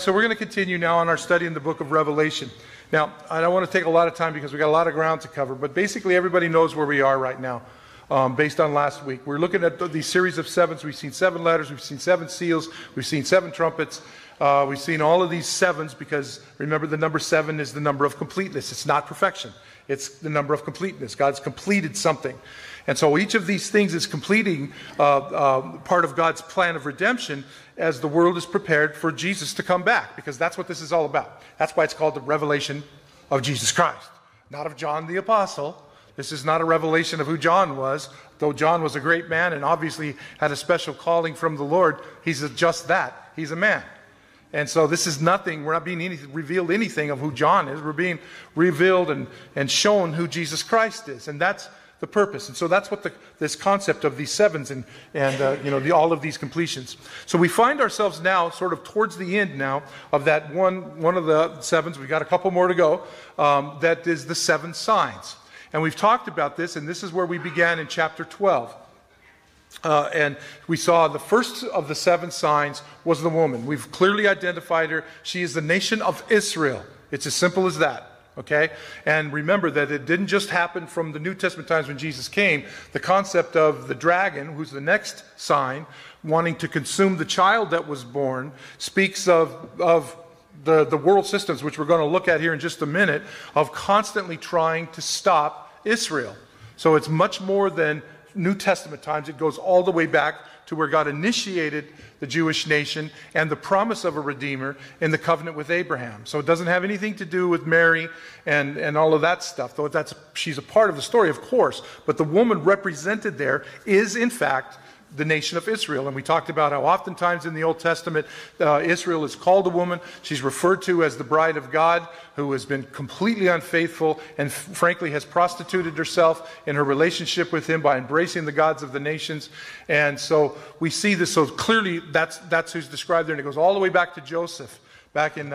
So we're going to continue now on our study in the book of Revelation. Now, I don't want to take a lot of time because we've got a lot of ground to cover, but basically everybody knows where we are right now based on last week. We're looking at these series of sevens. We've seen 7 letters, we've seen 7 seals, we've seen 7 trumpets. We've seen all of these sevens because, remember, the number 7 is the number of completeness. It's not perfection. It's the number of completeness. God's completed something. And so each of these things is completing part of God's plan of redemption as the world is prepared for Jesus to come back, because that's what this is all about. That's why it's called the revelation of Jesus Christ, not of John the Apostle. This is not a revelation of who John was, though John was a great man and obviously had a special calling from the Lord. He's just that. He's a man. And so this is nothing. We're not being revealed anything of who John is. We're being revealed and shown who Jesus Christ is. And that's the purpose. And so that's what this concept of these sevens and all of these completions. So we find ourselves now sort of towards the end now of that one of the sevens. We've got a couple more to go. That is the 7 signs. And we've talked about this, and this is where we began in chapter 12. And we saw the first of the 7 signs was the woman. We've clearly identified her. She is the nation of Israel. It's as simple as that. Okay? And remember that it didn't just happen from the New Testament times when Jesus came. The concept of the dragon, who's the next sign, wanting to consume the child that was born, speaks of the world systems, which we're going to look at here in just a minute, of constantly trying to stop Israel. So it's much more than New Testament times. It goes all the way back to where God initiated the Jewish nation and the promise of a Redeemer in the covenant with Abraham. So it doesn't have anything to do with Mary and all of that stuff, though she's a part of the story, of course. But the woman represented there is, in fact, the nation of Israel. And we talked about how oftentimes in the Old Testament, Israel is called a woman. She's referred to as the bride of God, who has been completely unfaithful and frankly has prostituted herself in her relationship with him by embracing the gods of the nations. And so we see this. So clearly that's who's described there. And it goes all the way back to Joseph, back in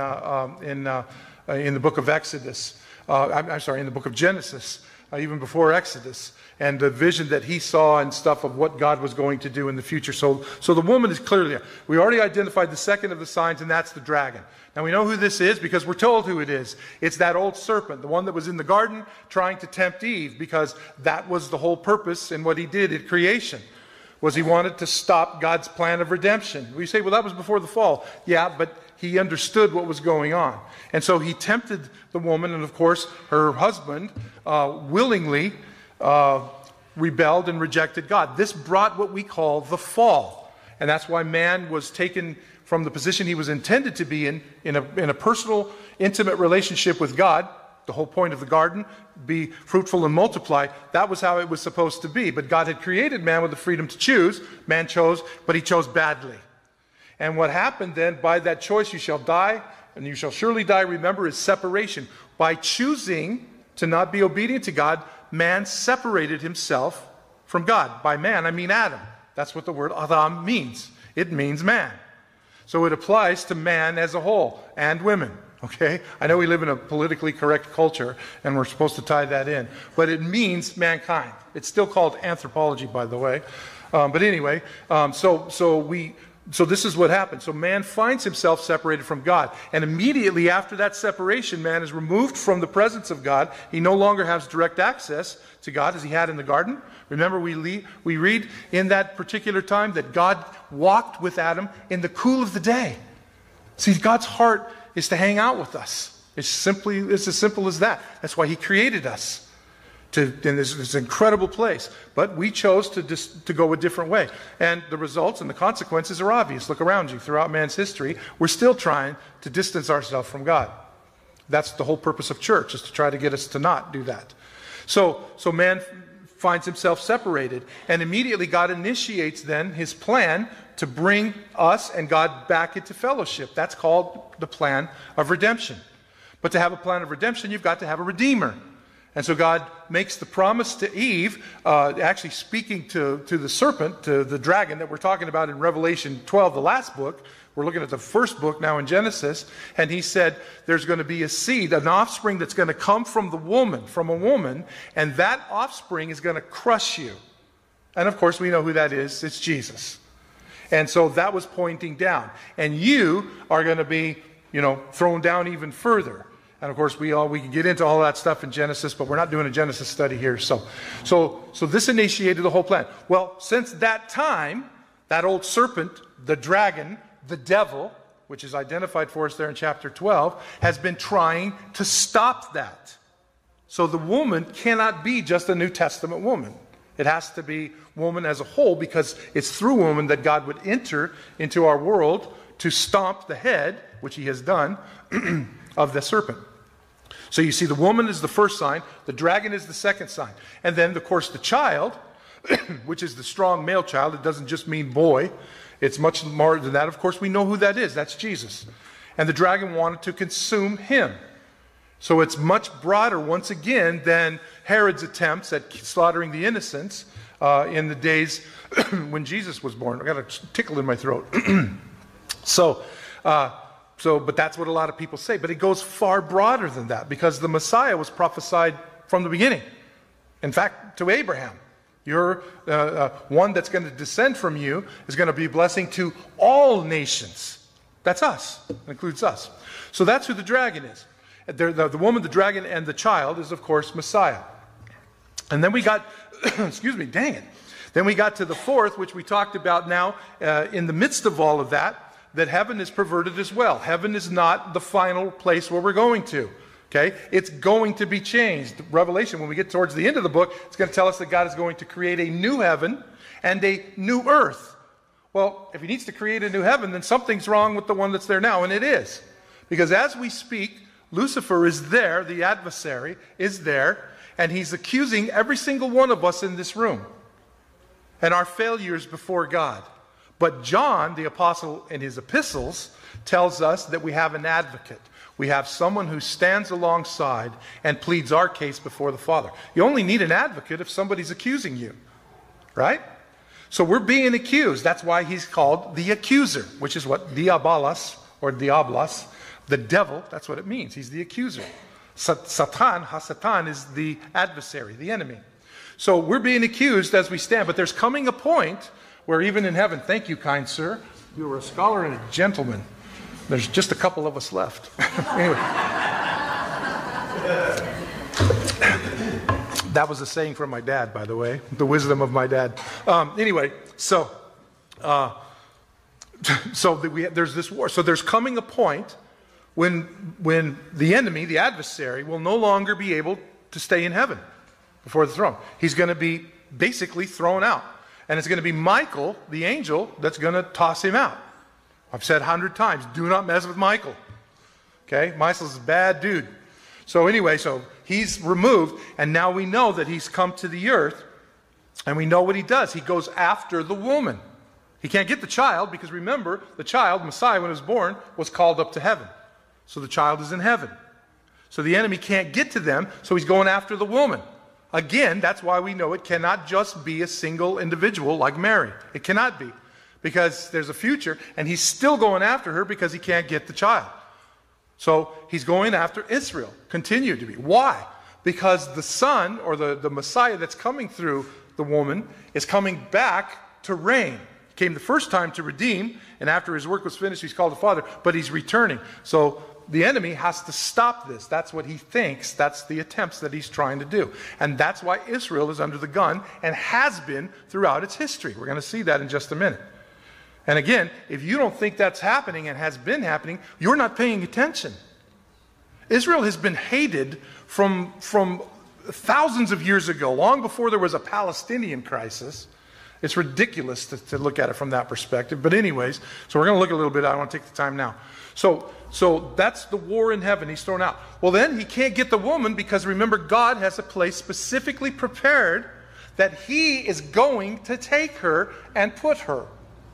the book of Exodus. In the book of Genesis, even before Exodus. And the vision that he saw and stuff of what God was going to do in the future. So the woman is clearly there. We already identified the second of the signs, and that's the dragon. Now we know who this is because we're told who it is. It's that old serpent, the one that was in the garden trying to tempt Eve, because that was the whole purpose in what he did at creation, was he wanted to stop God's plan of redemption. We say, well, that was before the fall. Yeah, but he understood what was going on. And so he tempted the woman, and of course her husband willingly rebelled and rejected God. This brought what we call the fall. And that's why man was taken from the position he was intended to be in a personal, intimate relationship with God. The whole point of the garden, be fruitful and multiply. That was how it was supposed to be. But God had created man with the freedom to choose. Man chose, but he chose badly. And what happened then, by that choice you shall die, and you shall surely die, remember, is separation. By choosing to not be obedient to God, man separated himself from God. By man, I mean Adam. That's what the word Adam means. It means man. So it applies to man as a whole and women. Okay? I know we live in a politically correct culture and we're supposed to tie that in. But it means mankind. It's still called anthropology, by the way. But anyway, so this is what happened. So man finds himself separated from God. And immediately after that separation, man is removed from the presence of God. He no longer has direct access to God as he had in the garden. Remember, we read in that particular time that God walked with Adam in the cool of the day. See, God's heart is to hang out with us. It's as simple as that. That's why he created us. In this incredible place. But we chose to go a different way. And the results and the consequences are obvious. Look around you. Throughout man's history, we're still trying to distance ourselves from God. That's the whole purpose of church, is to try to get us to not do that. So man finds himself separated. And immediately God initiates then his plan to bring us and God back into fellowship. That's called the plan of redemption. But to have a plan of redemption, you've got to have a redeemer. And so God makes the promise to Eve, actually speaking to the serpent, to the dragon that we're talking about in Revelation 12, the last book. We're looking at the first book now in Genesis. And he said there's going to be a seed, an offspring that's going to come from a woman, and that offspring is going to crush you. And of course we know who that is. It's Jesus. And so that was pointing down. And you are going to be thrown down even further. And of course, we can get into all that stuff in Genesis, but we're not doing a Genesis study here. So this initiated the whole plan. Well, since that time, that old serpent, the dragon, the devil, which is identified for us there in chapter 12, has been trying to stop that. So the woman cannot be just a New Testament woman. It has to be woman as a whole, because it's through woman that God would enter into our world to stomp the head, which he has done, of the serpent. So you see, the woman is the first sign, the dragon is the second sign. And then, of course, the child, which is the strong male child, it doesn't just mean boy, it's much more than that. Of course, we know who that is. That's Jesus. And the dragon wanted to consume him. So it's much broader, once again, than Herod's attempts at slaughtering the innocents in the days when Jesus was born. I got a tickle in my throat. But that's what a lot of people say. But it goes far broader than that, because the Messiah was prophesied from the beginning. In fact, to Abraham. You're one that's going to descend from you is going to be a blessing to all nations. That's us. It includes us. So that's who the dragon is. The woman, the dragon, and the child is, of course, Messiah. And then we got, Then we got to the fourth, which we talked about now, in the midst of all of that heaven is perverted as well. Heaven is not the final place where we're going to. Okay? It's going to be changed. Revelation, when we get towards the end of the book, it's going to tell us that God is going to create a new heaven and a new earth. Well, if he needs to create a new heaven, then something's wrong with the one that's there now, and it is. Because as we speak, Lucifer is there, the adversary is there, and he's accusing every single one of us in this room and our failures before God. But John, the apostle, in his epistles, tells us that we have an advocate. We have someone who stands alongside and pleads our case before the Father. You only need an advocate if somebody's accusing you, right? So we're being accused. That's why he's called the accuser, which is what diabolos, or diablos, the devil, that's what it means. He's the accuser. Hasatan is the adversary, the enemy. So we're being accused as we stand, but there's coming a point where even in heaven, thank you, kind sir, you were a scholar and a gentleman. There's just a couple of us left. Anyway. That was a saying from my dad, by the way. The wisdom of my dad. There's this war. So there's coming a point when the enemy, the adversary, will no longer be able to stay in heaven before the throne. He's going to be basically thrown out. And it's going to be Michael, the angel, that's going to toss him out. I've said 100 times, do not mess with Michael. Okay? Michael's a bad dude. So anyway, so he's removed, and now we know that he's come to the earth, and we know what he does. He goes after the woman. He can't get the child, because remember, the child, Messiah, when he was born, was called up to heaven. So the child is in heaven. So the enemy can't get to them, so he's going after the woman. Again, that's why we know it cannot just be a single individual like Mary. It cannot be. Because there's a future, and he's still going after her because he can't get the child. So he's going after Israel. Continue to be. Why? Because the son, or the Messiah that's coming through the woman, is coming back to reign. He came the first time to redeem, and after his work was finished, he's called the Father, but he's returning. So the enemy has to stop this. That's what he thinks. That's the attempts that he's trying to do. And that's why Israel is under the gun and has been throughout its history. We're going to see that in just a minute. And again, if you don't think that's happening and has been happening, you're not paying attention. Israel has been hated from thousands of years ago, long before there was a Palestinian crisis. It's ridiculous to look at it from that perspective. But anyways, so we're going to look a little bit. I don't want to take the time now. So that's the war in heaven. He's thrown out. Well, then he can't get the woman because remember, God has a place specifically prepared that he is going to take her and put her.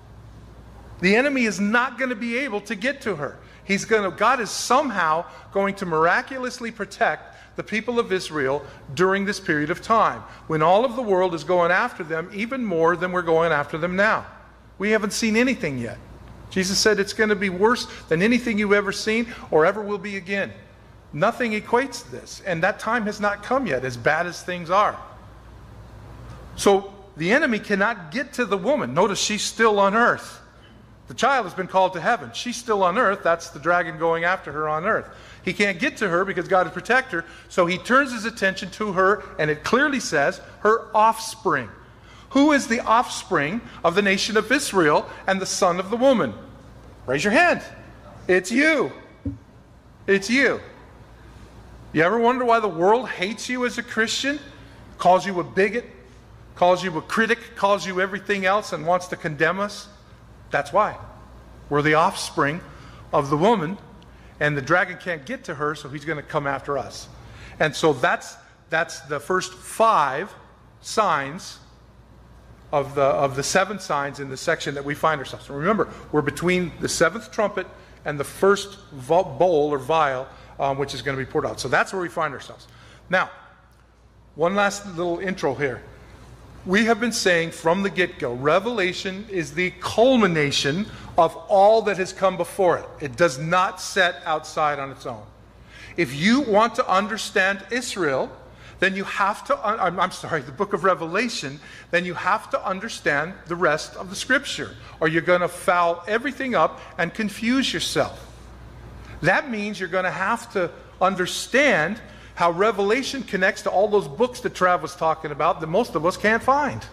The enemy is not going to be able to get to her. God is somehow going to miraculously protect the people of Israel during this period of time, when all of the world is going after them even more than we're going after them now. We haven't seen anything yet. Jesus said it's going to be worse than anything you've ever seen or ever will be again. Nothing equates to this, and that time has not come yet, as bad as things are. So the enemy cannot get to the woman. Notice she's still on earth. The child has been called to heaven. She's still on earth. That's the dragon going after her on earth. He can't get to her because God would protect her, so he turns his attention to her, and it clearly says her offspring. Who is the offspring of the nation of Israel and the son of the woman? Raise your hand. It's you. It's you. You ever wonder why the world hates you as a Christian? Calls you a bigot, calls you a critic, calls you everything else, and wants to condemn us? That's why. We're the offspring of the woman, and the dragon can't get to her, so he's going to come after us. And so that's the first 5 signs of the 7 signs in the section that we find ourselves. And remember, we're between the 7th trumpet and the first bowl or vial, which is going to be poured out. So that's where we find ourselves. Now, one last little intro here. We have been saying from the get-go, Revelation is the culmination of all that has come before it. It does not set outside on its own. If you want to understand Israel, then you have to, the book of Revelation, then you have to understand the rest of the Scripture, or you're going to foul everything up and confuse yourself. That means you're going to have to understand how Revelation connects to all those books that Trav was talking about that most of us can't find.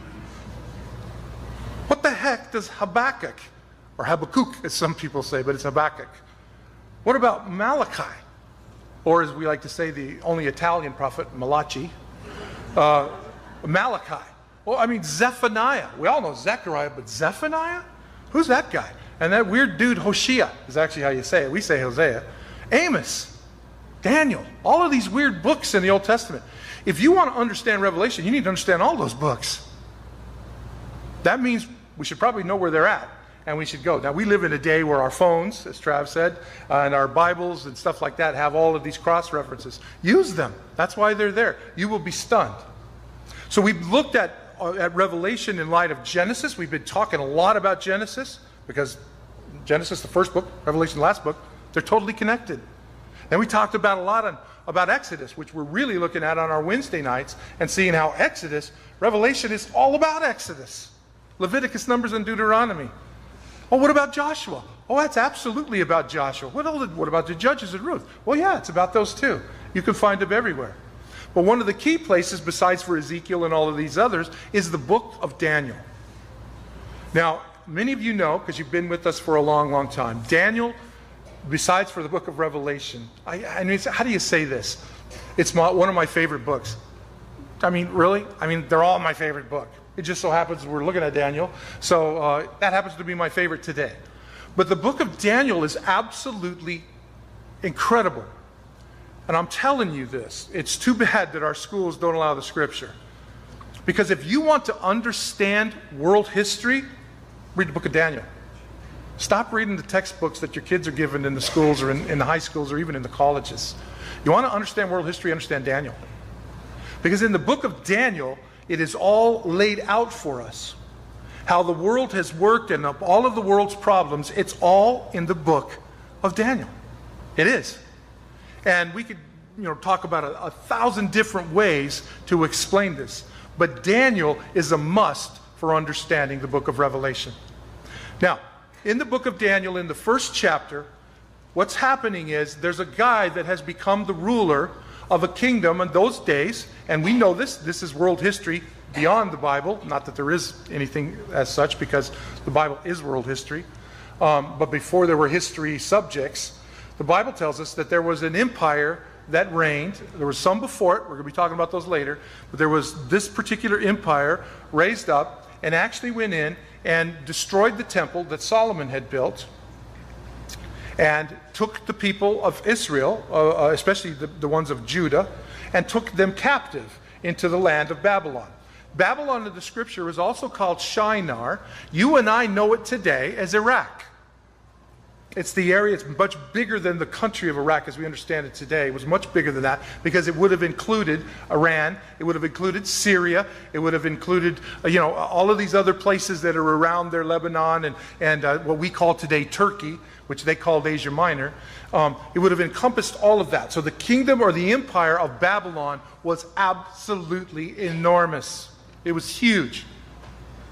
What the heck does Habakkuk, or Habakkuk as some people say, but it's Habakkuk. What about Malachi? Or as we like to say, the only Italian prophet, Malachi. Malachi. Well, I mean, Zephaniah. We all know Zechariah, but Zephaniah? Who's that guy? And that weird dude, Hosea, is actually how you say it. We say Hosea. Amos. Daniel. All of these weird books in the Old Testament. If you want to understand Revelation, you need to understand all those books. That means we should probably know where they're at, and we should go. Now, we live in a day where our phones, as Trav said, and our Bibles and stuff like that have all of these cross-references. Use them. That's why they're there. You will be stunned. So we've looked at Revelation in light of Genesis. We've been talking a lot about Genesis, because Genesis, the first book, Revelation, the last book, they're totally connected. Then we talked about a lot about Exodus, which we're really looking at on our Wednesday nights, and seeing how Revelation is all about Exodus. Leviticus, Numbers, and Deuteronomy. Oh, what about Joshua? Oh, that's absolutely about Joshua. What about the Judges and Ruth? Well, yeah, it's about those too. You can find them everywhere. But one of the key places, besides for Ezekiel and all of these others, is the book of Daniel. Now, many of you know, because you've been with us for a long, long time, Daniel, besides for the book of Revelation, I mean, how do you say this? It's one of my favorite books. I mean, really? I mean, they're all my favorite book. It just so happens we're looking at Daniel, so that happens to be my favorite today. But the book of Daniel is absolutely incredible. And I'm telling you this, it's too bad that our schools don't allow the Scripture. Because if you want to understand world history, read the book of Daniel. Stop reading the textbooks that your kids are given in the schools or in the high schools or even in the colleges. You want to understand world history, understand Daniel. Because in the book of Daniel, it is all laid out for us. How the world has worked and all of the world's problems, it's all in the book of Daniel. It is. And we could talk about a 1,000 different ways to explain this. But Daniel is a must for understanding the book of Revelation. Now, in the book of Daniel, in the first chapter, what's happening is there's a guy that has become the ruler of a kingdom in those days, and we know this is world history beyond the Bible, not that there is anything as such, because the Bible is world history, but before there were history subjects, the Bible tells us that there was an empire that reigned. There was some before it, we're going to be talking about those later, but there was this particular empire raised up and actually went in and destroyed the temple that Solomon had built, and took the people of Israel, especially the ones of Judah, and took them captive into the land of Babylon. Babylon in the Scripture is also called Shinar. You and I know it today as Iraq. It's the area, it's much bigger than the country of Iraq as we understand it today. It was much bigger than that because it would have included Iran, it would have included Syria, it would have included, all of these other places that are around there, Lebanon and what we call today Turkey, which they called Asia Minor. It would have encompassed all of that. So the kingdom or the empire of Babylon was absolutely enormous. It was huge.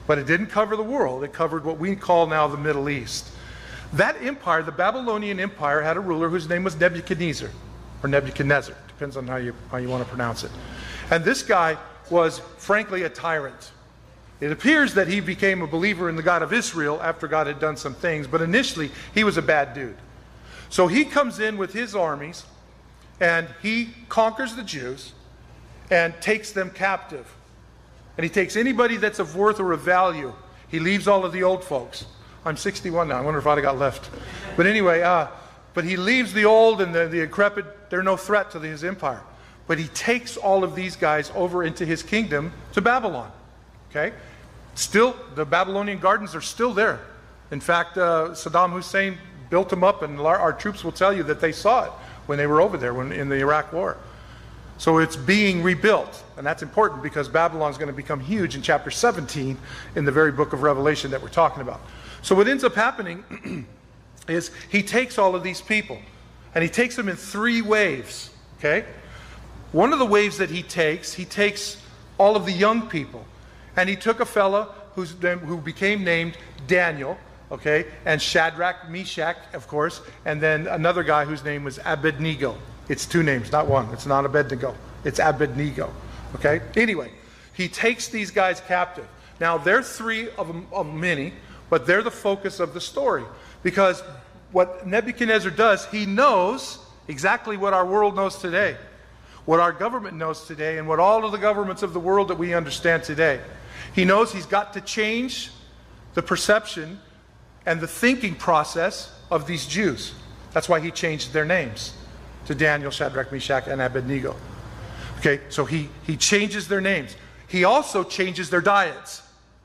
But it didn't cover the world. It covered what we call now the Middle East. That empire, the Babylonian Empire, had a ruler whose name was Nebuchadnezzar, or Nebuchadnezzar, depends on how you want to pronounce it. And this guy was, frankly, a tyrant. It appears that he became a believer in the God of Israel after God had done some things, but initially he was a bad dude. So he comes in with his armies, and he conquers the Jews and takes them captive. And he takes anybody that's of worth or of value. He leaves all of the old folks. I'm 61 now. I wonder if I'd have got left. But anyway, but he leaves the old and the decrepit. They're no threat to his empire. But he takes all of these guys over into his kingdom to Babylon. Okay? Still, the Babylonian gardens are still there. In fact, Saddam Hussein built them up, and our troops will tell you that they saw it when they were over there in the Iraq War. So it's being rebuilt, and that's important because Babylon is going to become huge in chapter 17 in the very book of Revelation that we're talking about. So what ends up happening is he takes all of these people, and he takes them in 3 waves, okay? One of the waves that he takes all of the young people, and he took a fella who became named Daniel, okay, and Shadrach, Meshach, of course, and then another guy whose name was Abednego. It's 2 names, not one. It's not Abednego. It's Abednego. Okay? Anyway, he takes these guys captive. Now, they're 3 of many, but they're the focus of the story. Because what Nebuchadnezzar does, he knows exactly what our world knows today, what our government knows today, and what all of the governments of the world that we understand today. He knows he's got to change the perception and the thinking process of these Jews. That's why he changed their names to Daniel, Shadrach, Meshach, and Abednego. Okay, so he changes their names. He also changes their diets.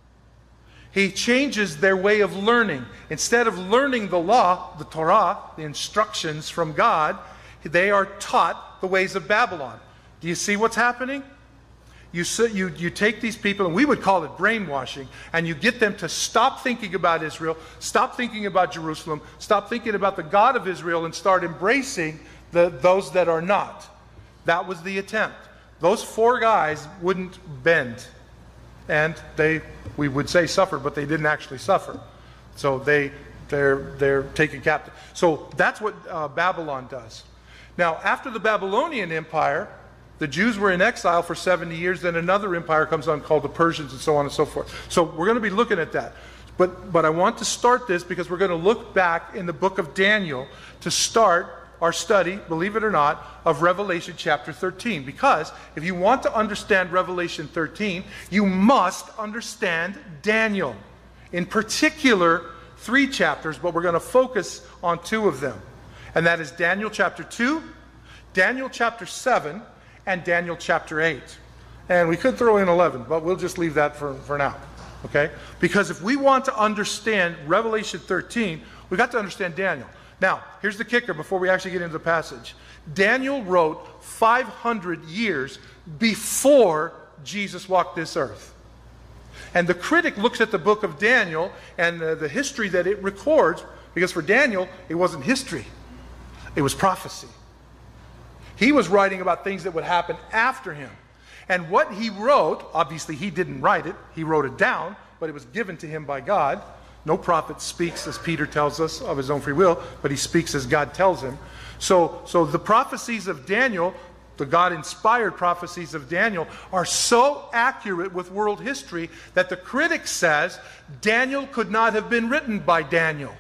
He changes their way of learning. Instead of learning the law, the Torah, the instructions from God, they are taught the ways of Babylon. Do you see what's happening? You take these people, and we would call it brainwashing, and you get them to stop thinking about Israel, stop thinking about Jerusalem, stop thinking about the God of Israel, and start embracing those that are not. That was the attempt. Those 4 guys wouldn't bend. And we would say suffered, but they didn't actually suffer. So they're taken captive. So that's what Babylon does. Now, after the Babylonian Empire, the Jews were in exile for 70 years. Then another empire comes on called the Persians, and so on and so forth. So we're going to be looking at that. But I want to start this because we're going to look back in the book of Daniel to start our study, believe it or not, of Revelation chapter 13. Because if you want to understand Revelation 13, you must understand Daniel. In particular, 3 chapters, but we're going to focus on 2 of them. And that is Daniel chapter 2, Daniel chapter 7, and Daniel chapter 8. And we could throw in 11, but we'll just leave that for now. Okay? Because if we want to understand Revelation 13, we've got to understand Daniel. Now, here's the kicker before we actually get into the passage. Daniel wrote 500 years before Jesus walked this earth. And the critic looks at the book of Daniel and the history that it records, because for Daniel, it wasn't history. It was prophecy. He was writing about things that would happen after him. And what he wrote, obviously he didn't write it, he wrote it down, but it was given to him by God. No prophet speaks, as Peter tells us, of his own free will, but he speaks as God tells him. So the prophecies of Daniel, the God-inspired prophecies of Daniel, are so accurate with world history that the critic says Daniel could not have been written by Daniel.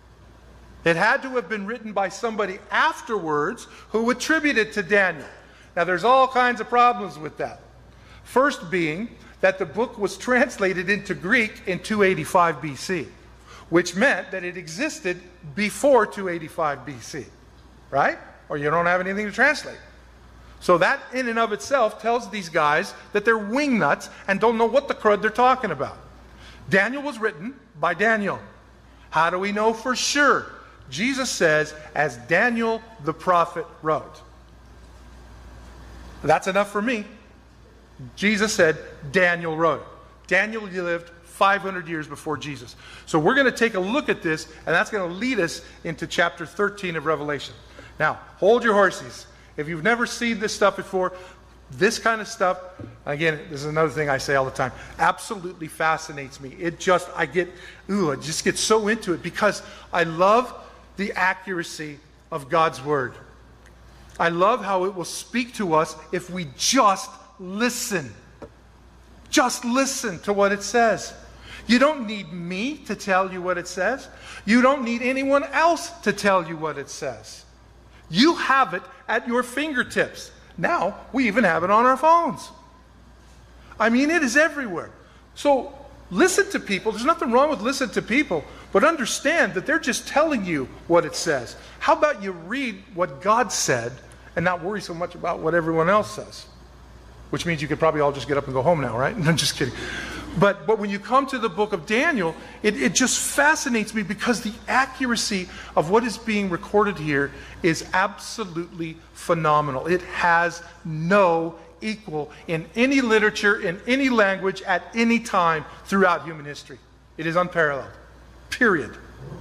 It had to have been written by somebody afterwards who attributed it to Daniel. Now, there's all kinds of problems with that. First being that the book was translated into Greek in 285 BC, which meant that it existed before 285 BC, right? Or you don't have anything to translate. So that in and of itself tells these guys that they're wingnuts and don't know what the crud they're talking about. Daniel was written by Daniel. How do we know for sure? Jesus says, as Daniel the prophet wrote. That's enough for me. Jesus said, Daniel wrote it. Daniel lived 500 years before Jesus. So we're going to take a look at this, and that's going to lead us into chapter 13 of Revelation. Now, hold your horses. If you've never seen this stuff before, This kind of stuff, again, this is another thing I say all the time, absolutely fascinates me. It just, I just get so into it because I love the accuracy of God's Word. I love how it will speak to us if we just listen. Just listen to what it says. You don't need me to tell you what it says. You don't need anyone else to tell you what it says. You have it at your fingertips. Now, we even have it on our phones. I mean, it is everywhere. So, listen to people. There's nothing wrong with listening to people, but understand that they're just telling you what it says. How about you read what God said and not worry so much about what everyone else says? Which means you could probably all just get up and go home now, right? I'm just kidding. But when you come to the book of Daniel, it just fascinates me because the accuracy of what is being recorded here is absolutely phenomenal. It has no equal in any literature, in any language, at any time throughout human history. It is unparalleled. Period.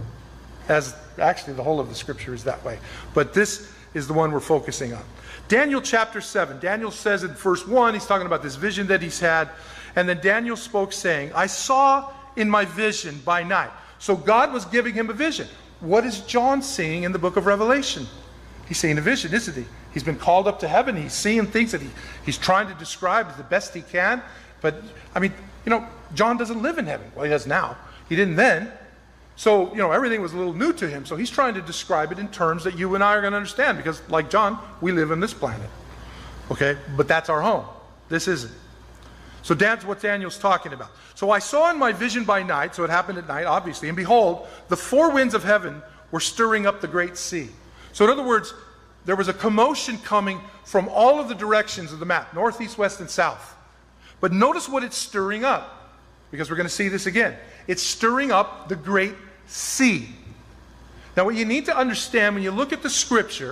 As actually the whole of the scripture is that way. But this is the one we're focusing on. Daniel chapter 7. Daniel says in verse 1, he's talking about this vision that he's had. And then Daniel spoke saying, I saw in my vision by night. So God was giving him a vision. What is John seeing in the book of Revelation? He's seeing a vision, isn't he? He's been called up to heaven. He's seeing things that he's trying to describe the best he can. But, I mean, John doesn't live in heaven. Well, he does now. He didn't then. So, everything was a little new to him. So he's trying to describe it in terms that you and I are going to understand. Because, like John, we live on this planet. Okay? But that's our home. This isn't. So that's what Daniel's talking about. So I saw in my vision by night, so it happened at night, obviously, and behold, the four winds of heaven were stirring up the great sea. So in other words, there was a commotion coming from all of the directions of the map, north, east, west, and south. But notice what it's stirring up, because we're going to see this again. It's stirring up the great sea. Now what you need to understand when you look at the scripture,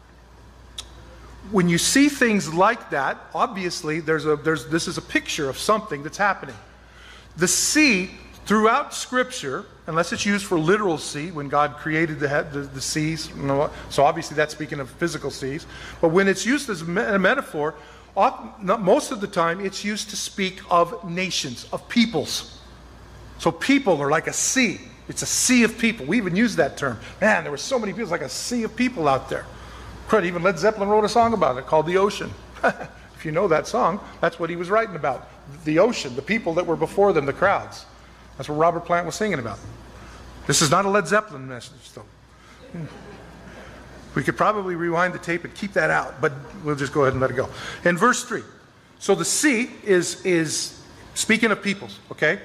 when you see things like that, obviously this is a picture of something that's happening. The sea, throughout Scripture, unless it's used for literal sea, when God created the seas, so obviously that's speaking of physical seas, but when it's used as a metaphor, most of the time it's used to speak of nations, of peoples. So people are like a sea. It's a sea of people. We even use that term. Man, there were so many people, it's like a sea of people out there. Even Led Zeppelin wrote a song about it called The Ocean. If you know that song, that's what he was writing about. The ocean, the people that were before them, the crowds. That's what Robert Plant was singing about. This is not a Led Zeppelin message, though. We could probably rewind the tape and keep that out, but we'll just go ahead and let it go. In verse 3, so the sea is speaking of peoples, okay?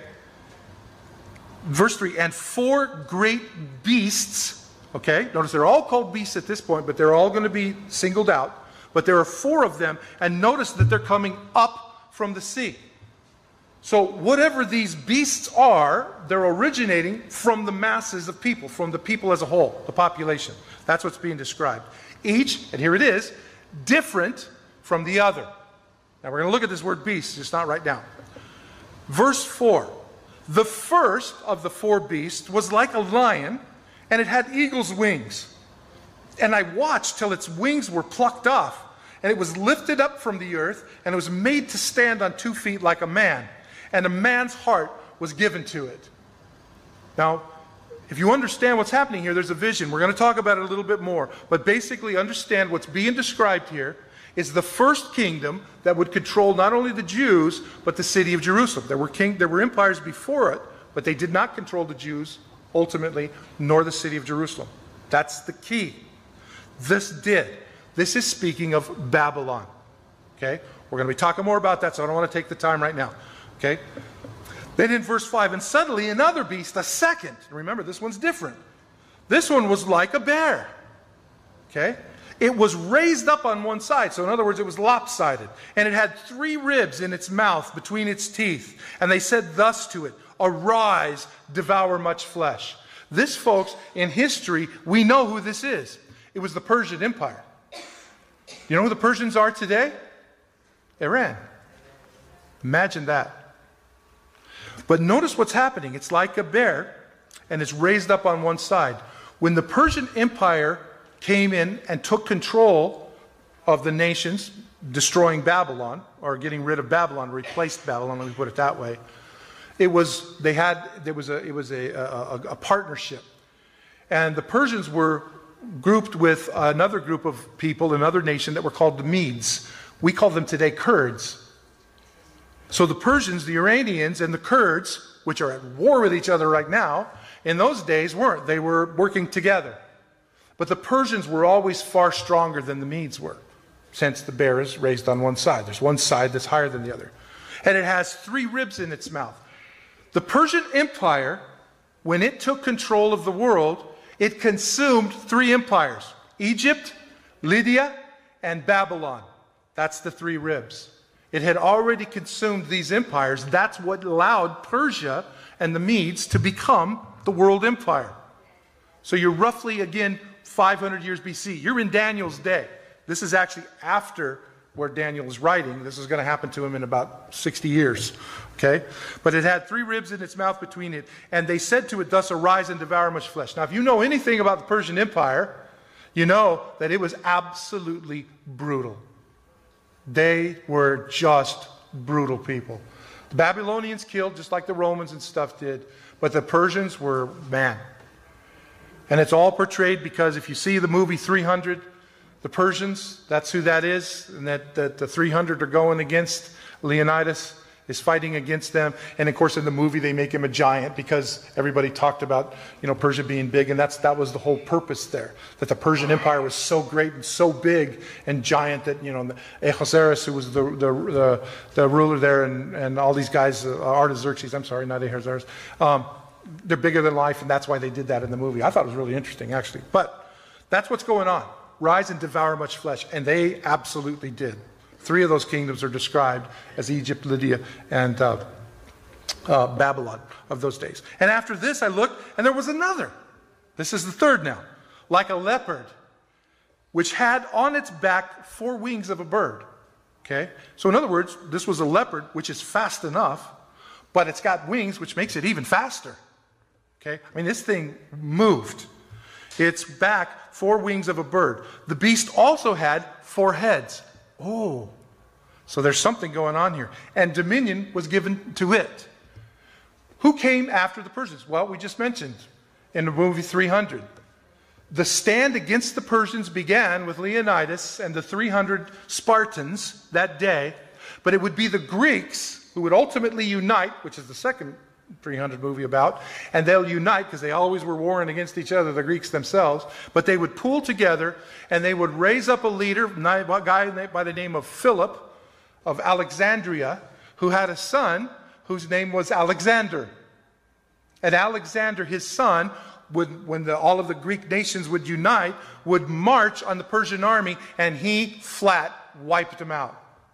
Verse 3, and four great beasts. Okay, notice they're all called beasts at this point, but they're all going to be singled out. But there are four of them, and notice that they're coming up from the sea. So whatever these beasts are, they're originating from the masses of people, from the people as a whole, the population. That's what's being described. Each, and here it is, different from the other. Now we're going to look at this word beast, just not right now. Verse 4, the first of the four beasts was like a lion, and it had eagle's wings. And I watched till its wings were plucked off, and it was lifted up from the earth, and it was made to stand on 2 feet like a man. And a man's heart was given to it. Now, if you understand what's happening here, there's a vision. We're going to talk about it a little bit more. But basically understand what's being described here is the first kingdom that would control not only the Jews, but the city of Jerusalem. There were empires before it, but they did not control the Jews ultimately, nor the city of Jerusalem. That's the key. This did. This is speaking of Babylon. Okay? We're going to be talking more about that, so I don't want to take the time right now. Okay? Then in verse 5, and suddenly another beast, a second. Remember, this one's different. This one was like a bear. Okay? It was raised up on one side. So in other words, it was lopsided. And it had 3 ribs in its mouth between its teeth. And they said thus to it, arise, devour much flesh. This, folks, in history, we know who this is. It was the Persian Empire. You know who the Persians are today? Iran. Imagine that. But notice what's happening. It's like a bear, and it's raised up on one side. When the Persian Empire came in and took control of the nations, destroying Babylon, or getting rid of Babylon, replaced Babylon, let me put it that way. There was a partnership. And the Persians were grouped with another group of people, another nation that were called the Medes. We call them today Kurds. So the Persians, the Iranians, and the Kurds, which are at war with each other right now, in those days weren't. They were working together. But the Persians were always far stronger than the Medes were, since the bear is raised on one side. There's one side that's higher than the other. And it has 3 ribs in its mouth. The Persian Empire, when it took control of the world, it consumed 3 empires: Egypt, Lydia, and Babylon. That's the 3 ribs. It had already consumed these empires. That's what allowed Persia and the Medes to become the world empire. So you're roughly, again, 500 years BC. You're in Daniel's day. This is actually after where Daniel is writing. This is going to happen to him in about 60 years. Okay? But it had 3 ribs in its mouth between it. And they said to it, "Thus arise and devour much flesh." Now, if you know anything about the Persian Empire, you know that it was absolutely brutal. They were just brutal people. The Babylonians killed just like the Romans and stuff did. But the Persians were, man. And it's all portrayed because if you see the movie 300, the Persians, that's who that is. And that the 300 are going against. Leonidas is fighting against them. And of course in the movie they make him a giant because everybody talked about, Persia being big. And that was the whole purpose there. That the Persian Empire was so great and so big and giant that, Ahasuerus, who was the ruler there, and all these guys, Artaxerxes, I'm sorry, not Ahasuerus, they're bigger than life, and that's why they did that in the movie. I thought it was really interesting, actually. But that's what's going on. Rise and devour much flesh. And they absolutely did. 3 of those kingdoms are described as Egypt, Lydia, and Babylon of those days. And after this I looked, and there was another. This is the 3rd now. Like a leopard, which had on its back 4 wings of a bird. Okay? So in other words, this was a leopard, which is fast enough, but it's got wings, which makes it even faster. Okay? I mean, this thing moved. Its back, 4 wings of a bird. The beast also had 4 heads. Oh, so there's something going on here. And dominion was given to it. Who came after the Persians? Well, we just mentioned in the movie 300. The stand against the Persians began with Leonidas and the 300 Spartans that day. But it would be the Greeks who would ultimately unite, which is the second 300 movie about, and they'll unite because they always were warring against each other, the Greeks themselves, but they would pool together and they would raise up a leader, a guy by the name of Philip of Alexandria, who had a son whose name was Alexander. And Alexander, his son, when all of the Greek nations would unite, would march on the Persian army, and he flat wiped them out.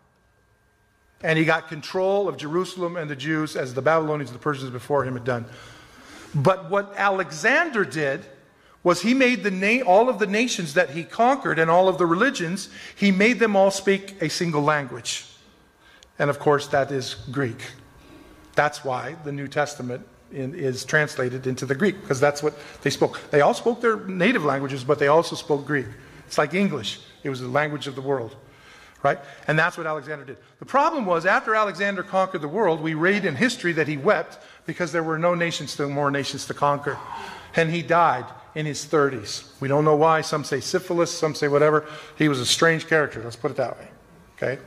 And he got control of Jerusalem and the Jews as the Babylonians and the Persians before him had done. But what Alexander did was he made all of the nations that he conquered and all of the religions, he made them all speak a single language. And of course that is Greek. That's why the New Testament is translated into the Greek, because that's what they spoke. They all spoke their native languages, but they also spoke Greek. It's like English. It was the language of the world. Right? And that's what Alexander did. The problem was, after Alexander conquered the world, we read in history that he wept because there were more nations to conquer. And he died in his 30s. We don't know why. Some say syphilis, some say whatever. He was a strange character, let's put it that way. Okay?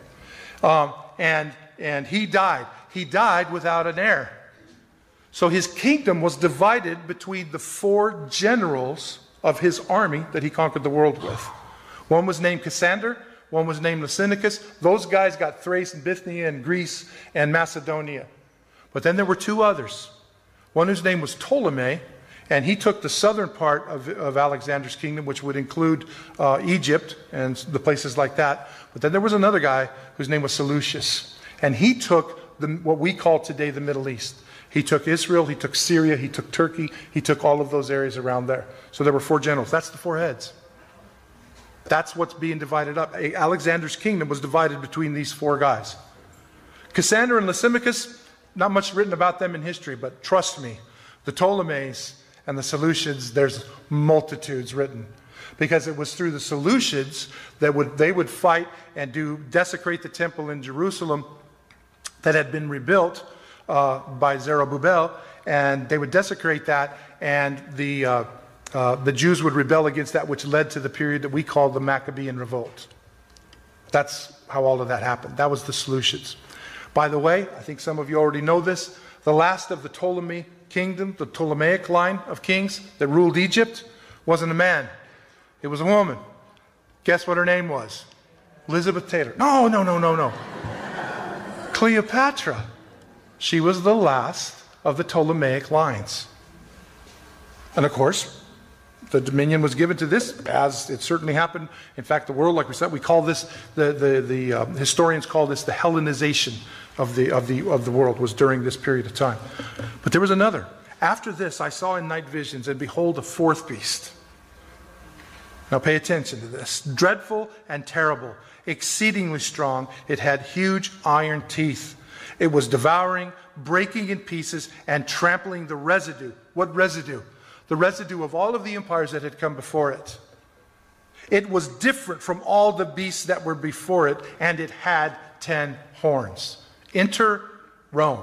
And he died. He died without an heir. So his kingdom was divided between the 4 generals of his army that he conquered the world with. One was named Cassander. One was named Lysimachus. Those guys got Thrace and Bithynia and Greece and Macedonia. But then there were 2 others. One whose name was Ptolemy, and he took the southern part of Alexander's kingdom, which would include Egypt and the places like that. But then there was another guy whose name was Seleucus. And he took what we call today the Middle East. He took Israel, he took Syria, he took Turkey, he took all of those areas around there. So there were 4 generals. That's the 4 heads. That's what's being divided up. Alexander's kingdom was divided between these 4 guys. Cassander and Lysimachus, not much written about them in history, but trust me, the Ptolemies and the Seleucids, there's multitudes written. because it was through the Seleucids that they would fight and desecrate the temple in Jerusalem that had been rebuilt by Zerubbabel, and they would desecrate that, and the Jews would rebel against that, which led to the period that we call the Maccabean Revolt. That's how all of that happened. That was the Seleucids. By the way, I think some of you already know this, the last of the Ptolemy kingdom, the Ptolemaic line of kings that ruled Egypt, wasn't a man. It was a woman. Guess what her name was? Elizabeth Taylor. No. Cleopatra. She was the last of the Ptolemaic lines. And of course, the dominion was given to this, as it certainly happened. In fact, the world, like we said, we call this, the historians call this the Hellenization of the world, was during this period of time. But there was another. After this, I saw in night visions, and behold, a fourth beast. Now pay attention to this. Dreadful and terrible, exceedingly strong. It had huge iron teeth. It was devouring, breaking in pieces, and trampling the residue. What residue? The residue of all of the empires that had come before it. It was different from all the beasts that were before it, and it had 10 horns. Enter Rome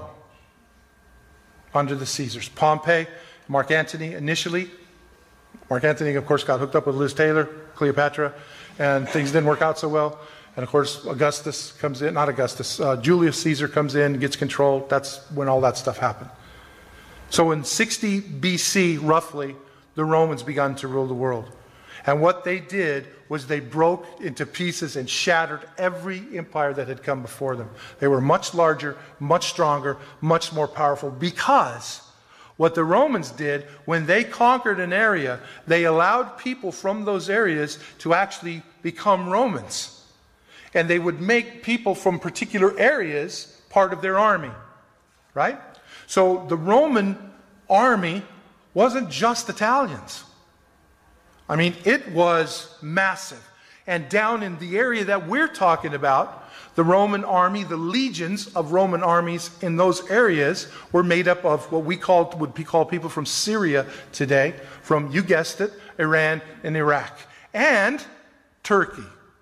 under the Caesars. Pompey, Mark Antony initially. Mark Antony, of course, got hooked up with Liz Taylor, Cleopatra, and things didn't work out so well. And of course, Augustus comes in, not Augustus, Julius Caesar comes in, gets control. That's when all that stuff happened. So in 60 BC, roughly, the Romans began to rule the world. And what they did was they broke into pieces and shattered every empire that had come before them. They were much larger, much stronger, much more powerful, because what the Romans did, when they conquered an area, they allowed people from those areas to actually become Romans. And they would make people from particular areas part of their army. Right? So the Roman army wasn't just Italians. I mean, it was massive. And down in the area that we're talking about, the Roman army, the legions of Roman armies in those areas were made up of what would be called people from Syria today, from, you guessed it, Iran and Iraq, and Turkey.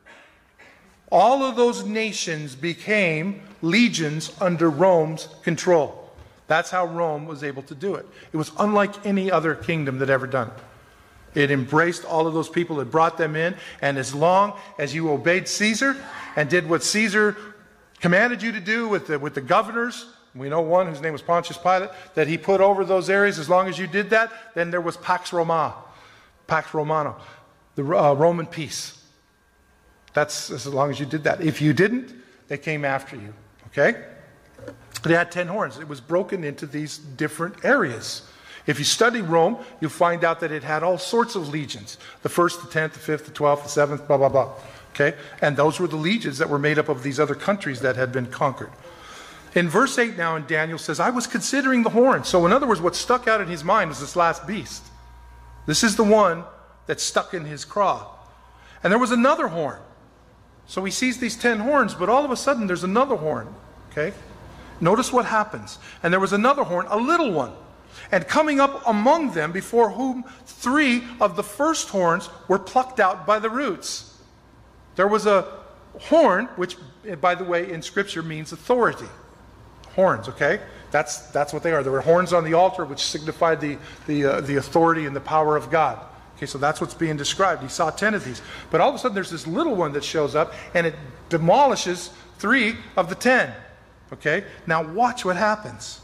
All of those nations became legions under Rome's control. That's how Rome was able to do it. It was unlike any other kingdom that ever done it. It embraced all of those people, it brought them in, and as long as you obeyed Caesar and did what Caesar commanded you to do with the governors, we know one whose name was Pontius Pilate, that he put over those areas, as long as you did that, then there was Pax Romana, Pax Romana, the Roman peace. That's as long as you did that. If you didn't, they came after you. Okay? It had 10 horns. It was broken into these different areas. If you study Rome, you'll find out that it had all sorts of legions. The 1st, the 10th, the 5th, the 12th, the 7th, blah, blah, blah. Okay? And those were the legions that were made up of these other countries that had been conquered. In verse 8 now, in Daniel says, I was considering the horn. So in other words, what stuck out in his mind was this last beast. This is the one that stuck in his craw. And there was another horn. So he sees these 10 horns, but all of a sudden there's another horn. Okay? Notice what happens. And there was another horn, a little one. And coming up among them, before whom 3 of the first horns were plucked out by the roots. There was a horn, which, by the way, in Scripture means authority. Horns, okay? That's what they are. There were horns on the altar, which signified the authority and the power of God. Okay, so that's what's being described. He saw 10 of these. But all of a sudden, there's this little one that shows up, and it demolishes 3 of the 10. Okay? Now watch what happens.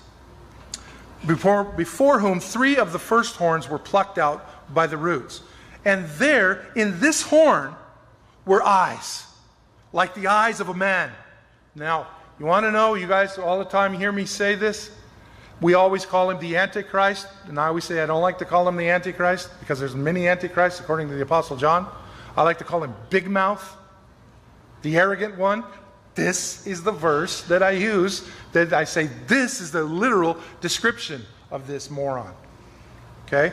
Before whom 3 of the first horns were plucked out by the roots. And there, in this horn, were eyes, like the eyes of a man. Now, you want to know, you guys all the time hear me say this? We always call him the Antichrist. And I always say I don't like to call him the Antichrist, because there's many Antichrists, according to the Apostle John. I like to call him Big Mouth, the arrogant one. This is the verse that I use, that I say this is the literal description of this moron. Okay?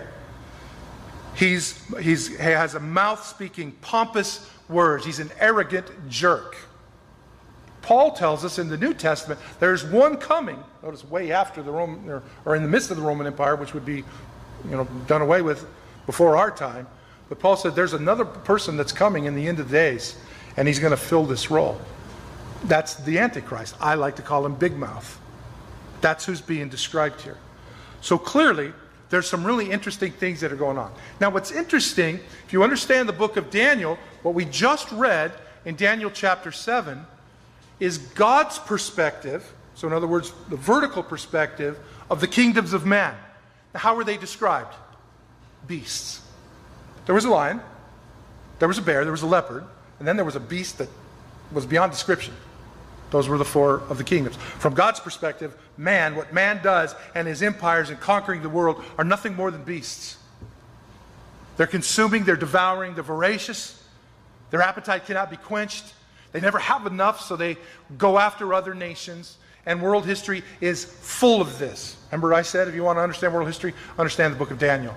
He has a mouth speaking pompous words. He's an arrogant jerk. Paul tells us in the New Testament there's one coming, notice way after the Roman, or in the midst of the Roman Empire, which would be done away with before our time. But Paul said there's another person that's coming in the end of the days, and he's going to fill this role. That's the Antichrist. I like to call him Big Mouth. That's who's being described here. So clearly, there's some really interesting things that are going on. Now, what's interesting, if you understand the book of Daniel, what we just read in Daniel chapter 7 is God's perspective, so in other words, the vertical perspective of the kingdoms of man. Now, how were they described? Beasts. There was a lion, there was a bear, there was a leopard, and then there was a beast that was beyond description. Those were the four of the kingdoms. From God's perspective, man, what man does, and his empires and conquering the world are nothing more than beasts. They're consuming, they're devouring, they're voracious. Their appetite cannot be quenched. They never have enough, so they go after other nations. And world history is full of this. Remember I said, if you want to understand world history, understand the book of Daniel.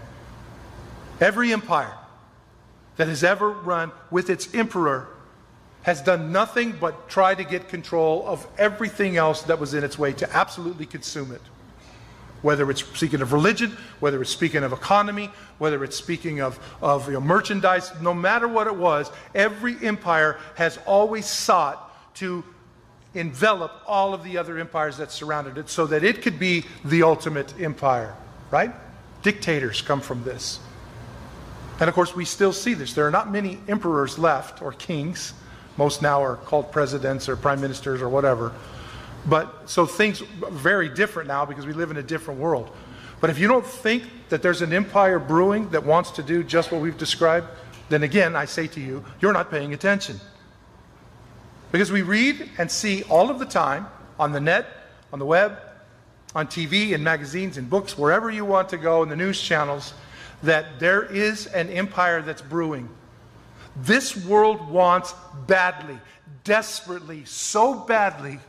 Every empire that has ever run with its emperor has done nothing but try to get control of everything else that was in its way to absolutely consume it. Whether it's speaking of religion, whether it's speaking of economy, whether it's speaking of merchandise, no matter what it was, every empire has always sought to envelop all of the other empires that surrounded it so that it could be the ultimate empire, right? Dictators come from this. And of course, we still see this. There are not many emperors left, or kings. Most now are called presidents or prime ministers or whatever. But so things are very different now because we live in a different world. But if you don't think that there's an empire brewing that wants to do just what we've described, then again, I say to you, you're not paying attention. Because we read and see all of the time on the net, on the web, on TV, in magazines, in books, wherever you want to go, in the news channels, that there is an empire that's brewing. This world wants badly, desperately, so badly,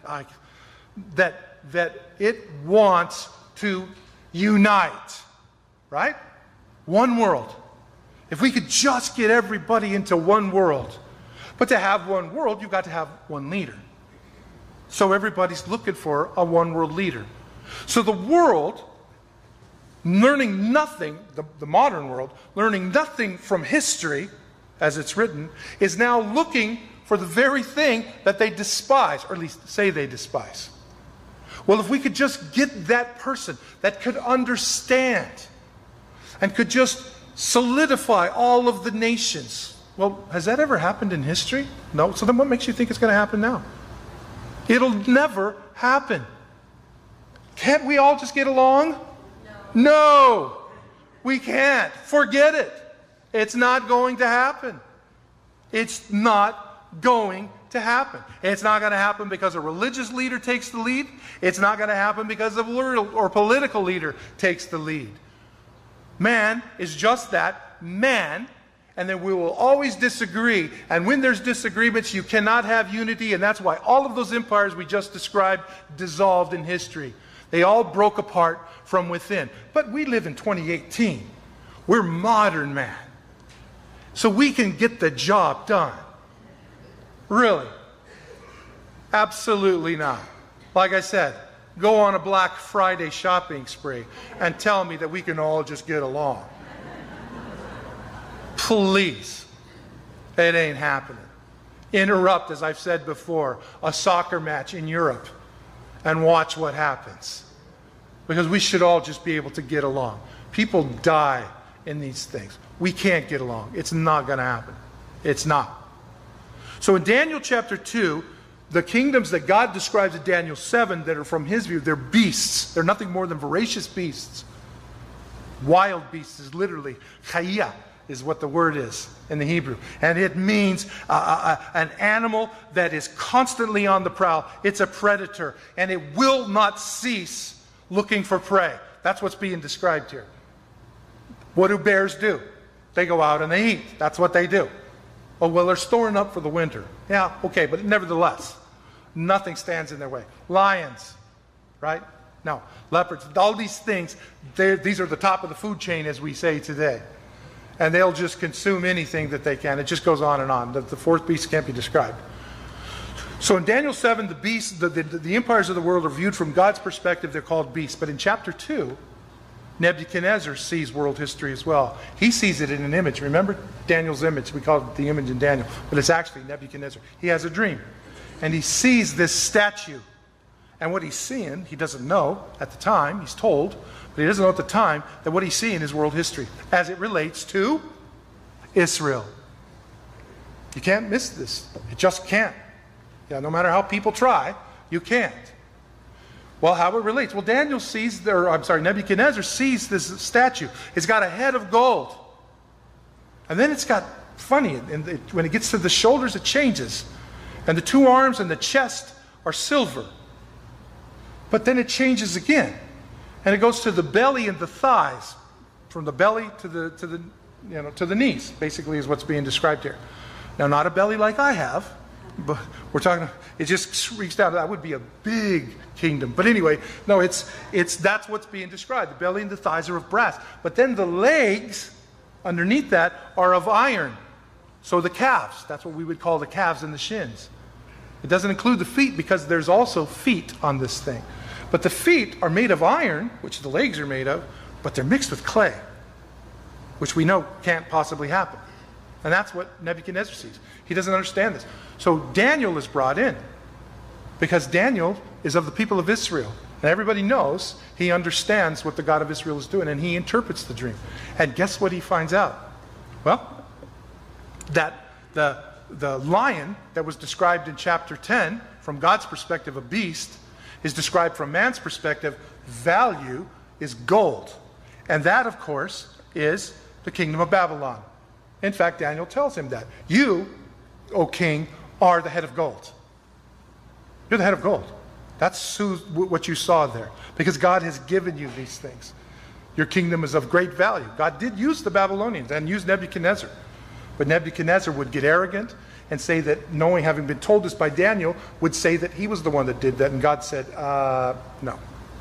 that it wants to unite. Right? One world. If we could just get everybody into one world. But to have one world, you've got to have one leader. So everybody's looking for a one world leader. So the world, learning nothing, the modern world, learning nothing from history, as it's written, is now looking for the very thing that they despise, or at least say they despise. Well, if we could just get that person that could understand and could just solidify all of the nations. Well, has that ever happened in history? No. So then what makes you think it's going to happen now? It'll never happen. Can't we all just get along? No. We can't. Forget it. It's not going to happen. It's not going to happen. It's not going to happen because a religious leader takes the lead. It's not going to happen because a political leader takes the lead. Man is just that, man, and then we will always disagree. And when there's disagreements, you cannot have unity, and that's why all of those empires we just described dissolved in history. They all broke apart from within. But we live in 2018. We're modern man. So we can get the job done. Really? Absolutely not. Like I said, go on a Black Friday shopping spree and tell me that we can all just get along. Please. It ain't happening. Interrupt, as I've said before, a soccer match in Europe and watch what happens. Because we should all just be able to get along. People die in these things. We can't get along. It's not going to happen. It's not. So in Daniel chapter 2, the kingdoms that God describes in Daniel 7 that are from his view, they're beasts. They're nothing more than voracious beasts. Wild beasts is literally, chaya is what the word is in the Hebrew. And it means an animal that is constantly on the prowl. It's a predator. And it will not cease looking for prey. That's what's being described here. What do bears do? They go out and they eat. That's what they do. Oh, well, they're storing up for the winter. Yeah, okay, but nevertheless, nothing stands in their way. Lions, right? No. Leopards, all these things, these are the top of the food chain, as we say today. And they'll just consume anything that they can. It just goes on and on. The fourth beast can't be described. So in Daniel 7, the beasts, the empires of the world are viewed from God's perspective. They're called beasts. But in chapter 2, Nebuchadnezzar sees world history as well. He sees it in an image. Remember Daniel's image? We call it the image in Daniel, but it's actually Nebuchadnezzar. He has a dream, and he sees this statue. And what he's seeing, he doesn't know at the time, he's told, but he doesn't know at the time that what he's seeing is world history as it relates to Israel. You can't miss this. You just can't. Yeah, no matter how people try, you can't. Well, how it relates? Well, Nebuchadnezzar sees this statue. It's got a head of gold. And then it's got, funny, when it gets to the shoulders, it changes. And the two arms and the chest are silver. But then it changes again. And it goes to the belly and the thighs. From the belly to the knees, basically, is what's being described here. Now, not a belly like I have, but we're talking, it just reached out. That would be a big kingdom. But anyway, no, that's what's being described. The belly and the thighs are of brass. But then the legs underneath that are of iron. So the calves, that's what we would call the calves and the shins. It doesn't include the feet because there's also feet on this thing. But the feet are made of iron, which the legs are made of, but they're mixed with clay, which we know can't possibly happen. And that's what Nebuchadnezzar sees. He doesn't understand this. So Daniel is brought in because Daniel is of the people of Israel. And everybody knows he understands what the God of Israel is doing, and he interprets the dream. And guess what he finds out? Well, that the lion that was described in chapter 10, from God's perspective, a beast, is described from man's perspective, value is gold. And that, of course, is the kingdom of Babylon. In fact, Daniel tells him that. You, O king, are the head of gold. You're the head of gold. That's what you saw there. Because God has given you these things. Your kingdom is of great value. God did use the Babylonians and use Nebuchadnezzar. But Nebuchadnezzar would get arrogant and say that, knowing, having been told this by Daniel, would say that he was the one that did that. And God said, no.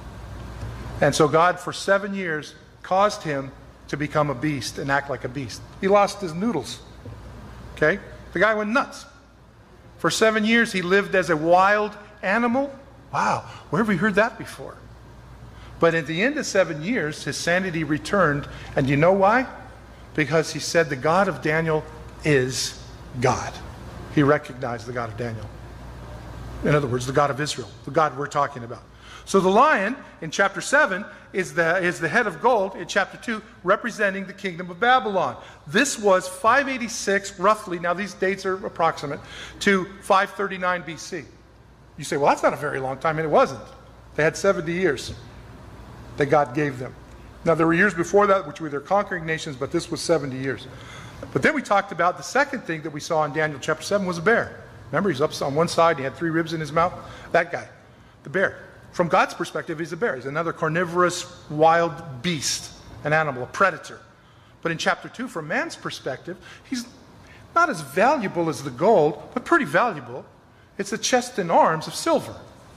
And so God, for 7 years, caused him to become a beast and act like a beast. He lost his noodles. Okay? The guy went nuts. For 7 years, he lived as a wild animal. Wow, where have we heard that before? But at the end of 7 years, his sanity returned. And you know why? Because he said the God of Daniel is God. He recognized the God of Daniel. In other words, the God of Israel, the God we're talking about. So the lion in chapter 7 is the head of gold in chapter 2, representing the kingdom of Babylon. This was 586, roughly, now these dates are approximate, to 539 BC. You say, well, that's not a very long time, and it wasn't. They had 70 years that God gave them. Now, there were years before that, which were their conquering nations, but this was 70 years. But then we talked about the second thing that we saw in Daniel chapter 7 was a bear. Remember, he's up on one side, he had 3 ribs in his mouth. That guy, the bear. From God's perspective, he's a bear. He's another carnivorous, wild beast, an animal, a predator. But in chapter 2, from man's perspective, he's not as valuable as the gold, but pretty valuable. It's the chest and arms of silver.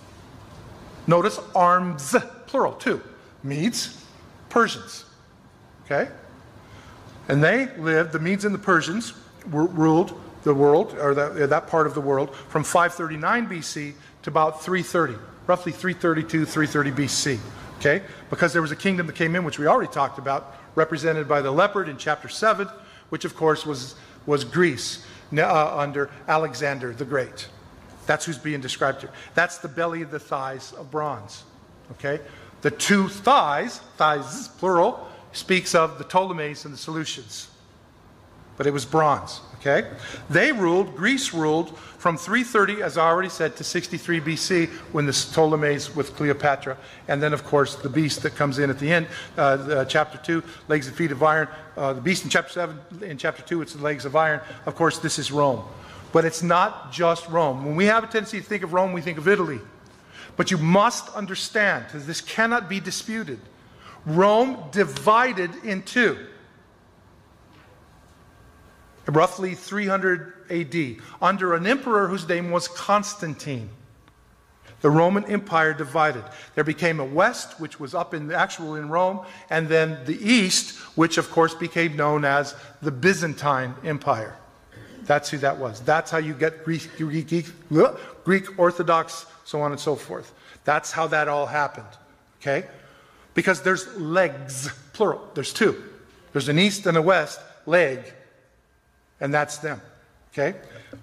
Notice arms, plural, 2. Medes, Persians. Okay? And they lived, the Medes and the Persians ruled the world, or that part of the world, from 539 BC to about 330. Roughly 332, 330 BC. Okay? Because there was a kingdom that came in, which we already talked about, represented by the leopard in chapter 7, which of course was Greece under Alexander the Great. That's who's being described here. That's the belly of the thighs of bronze. Okay? The 2 thighs plural, speaks of the Ptolemies and the Seleucids. But it was bronze. Okay? They ruled, Greece ruled, from 330, as I already said, to 63 BC, when the Ptolemies with Cleopatra. And then, of course, the beast that comes in at the end, chapter 2, legs and feet of iron. The beast in chapter 7, in chapter 2, it's the legs of iron. Of course, this is Rome. But it's not just Rome. When we have a tendency to think of Rome, we think of Italy. But you must understand, because this cannot be disputed, Rome divided in 2. Roughly 300 AD, under an emperor whose name was Constantine. The Roman Empire divided. There became a west, which was up in Rome, and then the east, which of course became known as the Byzantine Empire. That's who that was. That's how you get Greek Orthodox, so on and so forth. That's how that all happened. Okay? Because there's legs, plural. There's two. There's an east and a west leg. And that's them. Okay?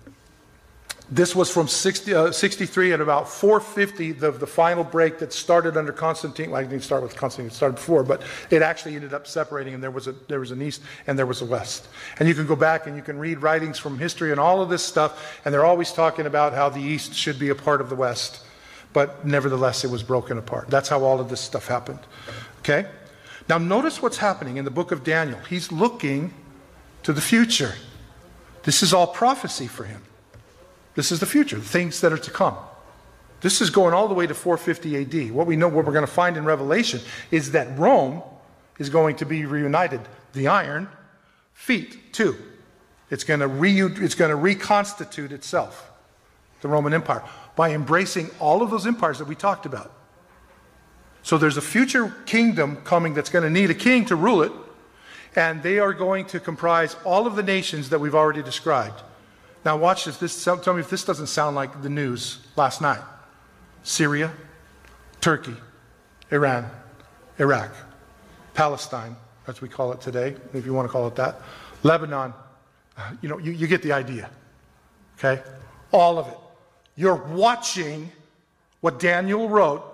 This was from 63 at about 450, the final break that started under Constantine. Well, I didn't start with Constantine, it started before, but it actually ended up separating, and there was an east and there was a west. And you can go back and you can read writings from history and all of this stuff, and they're always talking about how the east should be a part of the west. But nevertheless, it was broken apart. That's how all of this stuff happened. Okay? Now notice what's happening in the book of Daniel. He's looking to the future. This is all prophecy for him. This is the future, the things that are to come. This is going all the way to 450 AD. What we're going to find in Revelation is that Rome is going to be reunited. The iron feet, too. It's going to reconstitute itself, the Roman Empire, by embracing all of those empires that we talked about. So there's a future kingdom coming that's going to need a king to rule it, and they are going to comprise all of the nations that we've already described. Now watch this. Tell me if this doesn't sound like the news last night. Syria, Turkey, Iran, Iraq, Palestine, as we call it today, if you want to call it that, Lebanon. You get the idea. Okay? All of it. You're watching what Daniel wrote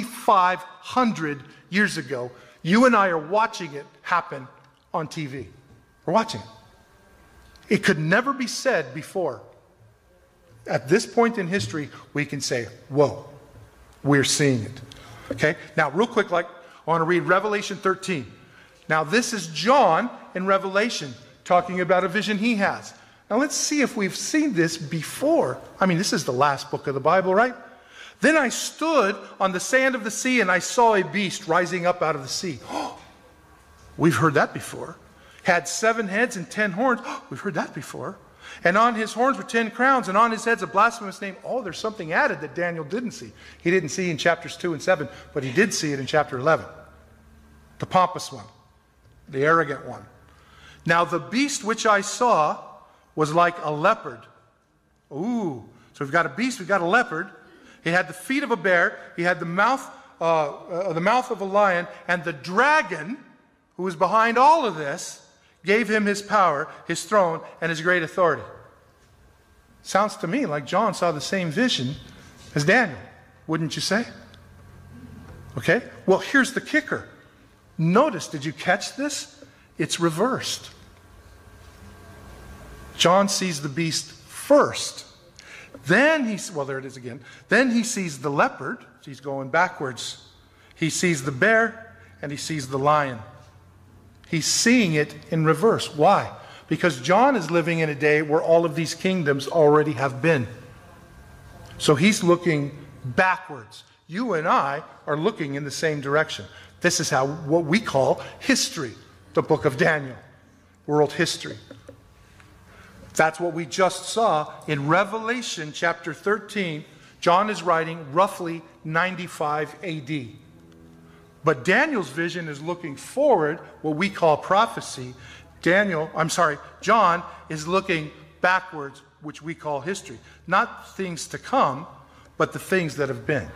2,500 years ago. You and I are watching it happen on TV. We're watching it. It could never be said before. At this point in history, we can say, whoa, we're seeing it. Okay? Now, real quick, I want to read Revelation 13. Now, this is John in Revelation talking about a vision he has. Now, let's see if we've seen this before. I mean, this is the last book of the Bible, right? Then I stood on the sand of the sea, and I saw a beast rising up out of the sea. Oh, we've heard that before. Had 7 heads and 10 horns. Oh, we've heard that before. And on his horns were 10 crowns, and on his heads a blasphemous name. Oh, there's something added that Daniel didn't see. He didn't see in chapters 2 and 7, but he did see it in chapter 11. The pompous one, the arrogant one. Now the beast which I saw was like a leopard. Ooh, so we've got a beast, we've got a leopard. He had the feet of a bear, he had the mouth of a lion, and the dragon, who was behind all of this, gave him his power, his throne, and his great authority. Sounds to me like John saw the same vision as Daniel, wouldn't you say? Okay? Well, here's the kicker. Notice, did you catch this? It's reversed. John sees the beast first. Then there it is again. Then he sees the leopard. He's going backwards. He sees the bear, and he sees the lion. He's seeing it in reverse. Why? Because John is living in a day where all of these kingdoms already have been. So he's looking backwards. You and I are looking in the same direction. This is what we call history, the book of Daniel, world history. That's what we just saw in Revelation chapter 13. John is writing roughly 95 AD. But Daniel's vision is looking forward, what we call prophecy. John is looking backwards, which we call history. Not things to come, but the things that have been.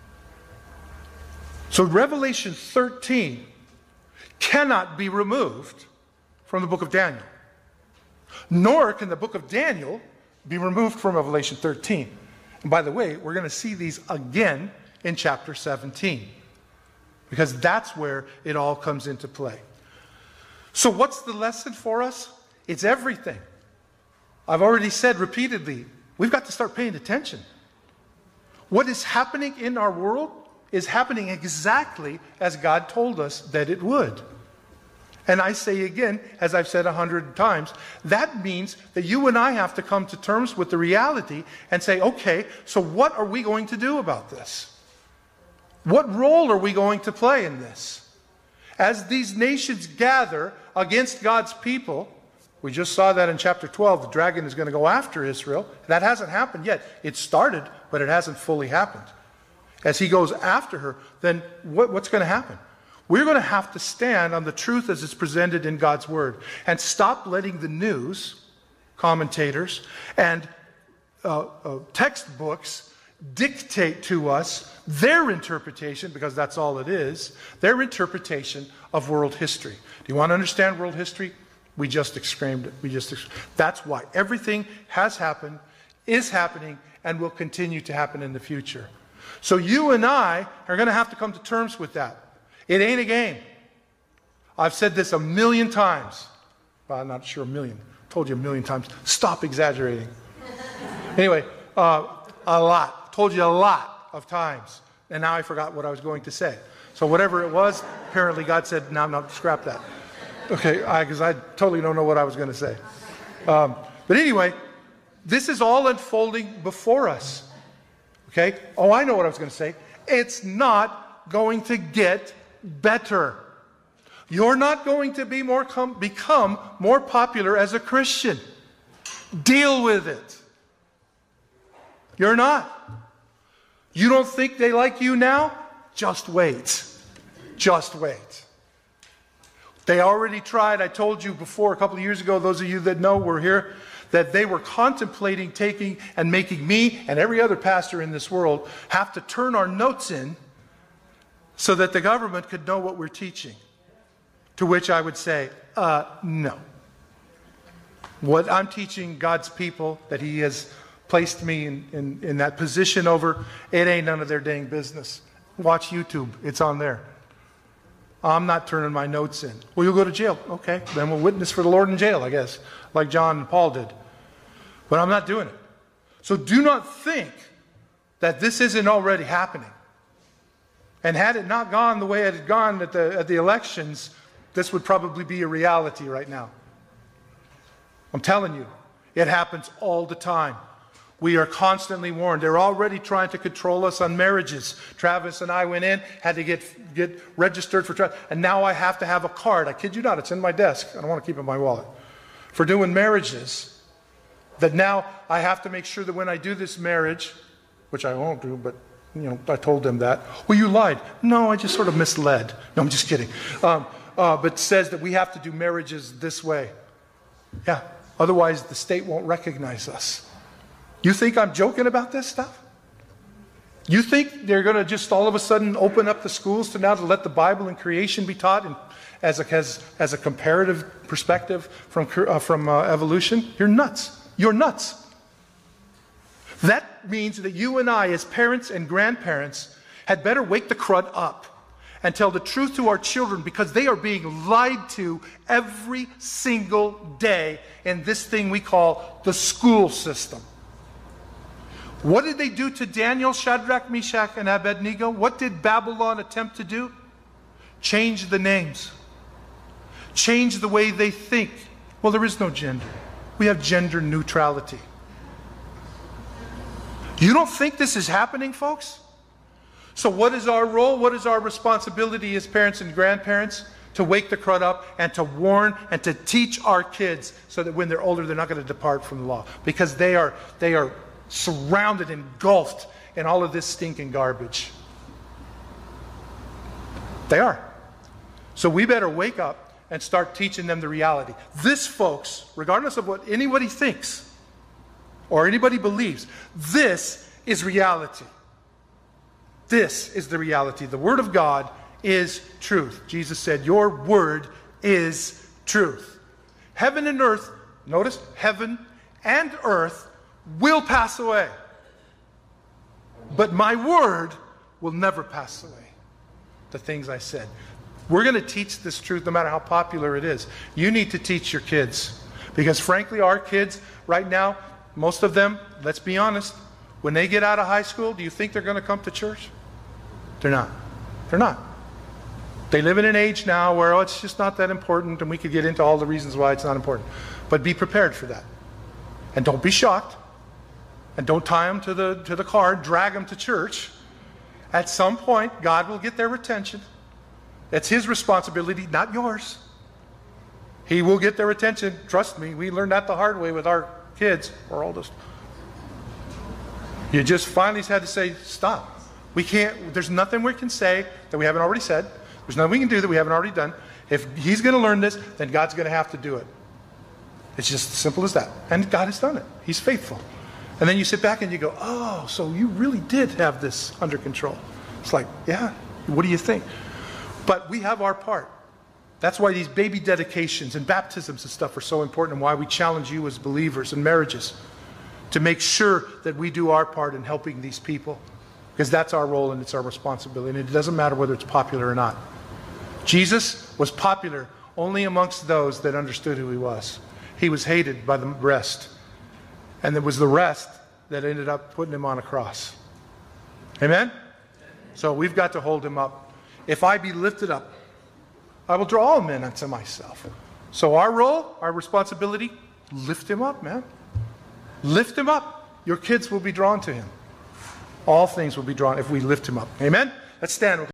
So Revelation 13 cannot be removed from the book of Daniel. Nor can the book of Daniel be removed from Revelation 13. And by the way, we're going to see these again in chapter 17. Because that's where it all comes into play. So what's the lesson for us? It's everything. I've already said repeatedly, we've got to start paying attention. What is happening in our world is happening exactly as God told us that it would. And I say again, as I've said 100 times, that means that you and I have to come to terms with the reality and say, okay, so what are we going to do about this? What role are we going to play in this? As these nations gather against God's people, we just saw that in chapter 12, the dragon is going to go after Israel. That hasn't happened yet. It started, but it hasn't fully happened. As he goes after her, then what's going to happen? We're going to have to stand on the truth as it's presented in God's Word and stop letting the news, commentators, and textbooks dictate to us their interpretation, because that's all it is, their interpretation of world history. Do you want to understand world history? We just exclaimed it. That's why everything has happened, is happening, and will continue to happen in the future. So you and I are going to have to come to terms with that. It ain't a game. I've said this a million times. Well, I'm not sure a million. Told you a million times. Stop exaggerating. Anyway, a lot. Told you a lot of times. And now I forgot what I was going to say. So whatever it was, apparently God said, no, scrap that. Okay, because I totally don't know what I was going to say. But anyway, this is all unfolding before us. Okay? Oh, I know what I was going to say. It's not going to get better. You're not going to become more popular as a Christian. Deal with it. You're not. You don't think they like you now? Just wait. Just wait. They already tried. I told you before, a couple of years ago, those of you that know were here, that they were contemplating taking and making me and every other pastor in this world have to turn our notes in so that the government could know what we're teaching. To which I would say, no. What I'm teaching God's people, that He has placed me in that position over, it ain't none of their dang business. Watch YouTube. It's on there. I'm not turning my notes in. Well, you'll go to jail. Okay, then we'll witness for the Lord in jail, I guess, like John and Paul did. But I'm not doing it. So do not think that this isn't already happening. And had it not gone the way it had gone at the elections, this would probably be a reality right now. I'm telling you, it happens all the time. We are constantly warned. They're already trying to control us on marriages. Travis and I went in, had to get registered for Travis, and now I have to have a card. I kid you not, it's in my desk. I don't want to keep it in my wallet. For doing marriages, that now I have to make sure that when I do this marriage, which I won't do, but I told them that. Well, you lied. No, I just sort of misled. No, I'm just kidding. But says that we have to do marriages this way. Yeah, otherwise the state won't recognize us. You think I'm joking about this stuff? You think they're going to just all of a sudden open up the schools to let the Bible and creation be taught as a comparative perspective from evolution? You're nuts. You're nuts. That means that you and I, as parents and grandparents, had better wake the crud up and tell the truth to our children, because they are being lied to every single day in this thing we call the school system. What did they do to Daniel, Shadrach, Meshach, and Abednego? What did Babylon attempt to do? Change the names. Change the way they think. Well, there is no gender. We have gender neutrality. You don't think this is happening, folks? So what is our role? What is our responsibility as parents and grandparents? To wake the crowd up and to warn and to teach our kids so that when they're older, they're not going to depart from the law. Because they are surrounded, engulfed in all of this stinking garbage. They are. So we better wake up and start teaching them the reality. This, folks, regardless of what anybody thinks or anybody believes, this is reality. This is the reality. The Word of God is truth. Jesus said, your Word is truth. Heaven and earth, notice, heaven and earth will pass away. But my Word will never pass away. The things I said. We're going to teach this truth no matter how popular it is. You need to teach your kids. Because frankly, our kids right now, most of them, let's be honest, when they get out of high school, do you think they're going to come to church? They're not. They're not. They live in an age now where it's just not that important, and we could get into all the reasons why it's not important. But be prepared for that. And don't be shocked. And don't tie them to the car, drag them to church. At some point, God will get their attention. It's His responsibility, not yours. He will get their attention. Trust me, we learned that the hard way with our kids, our oldest. You just finally had to say, stop. We can't, there's nothing we can say that we haven't already said. There's nothing we can do that we haven't already done. If he's going to learn this, then God's going to have to do it. It's just as simple as that. And God has done it. He's faithful. And then you sit back and you go, oh, so you really did have this under control. It's like, yeah, what do you think? But we have our part. That's why these baby dedications and baptisms and stuff are so important, and why we challenge you as believers in marriages to make sure that we do our part in helping these people, because that's our role and it's our responsibility, and it doesn't matter whether it's popular or not. Jesus was popular only amongst those that understood who he was. He was hated by the rest, and it was the rest that ended up putting him on a cross. Amen? So we've got to hold him up. If I be lifted up, I will draw all men unto myself. So our role, our responsibility, lift him up, man. Lift him up. Your kids will be drawn to him. All things will be drawn if we lift him up. Amen? Let's stand.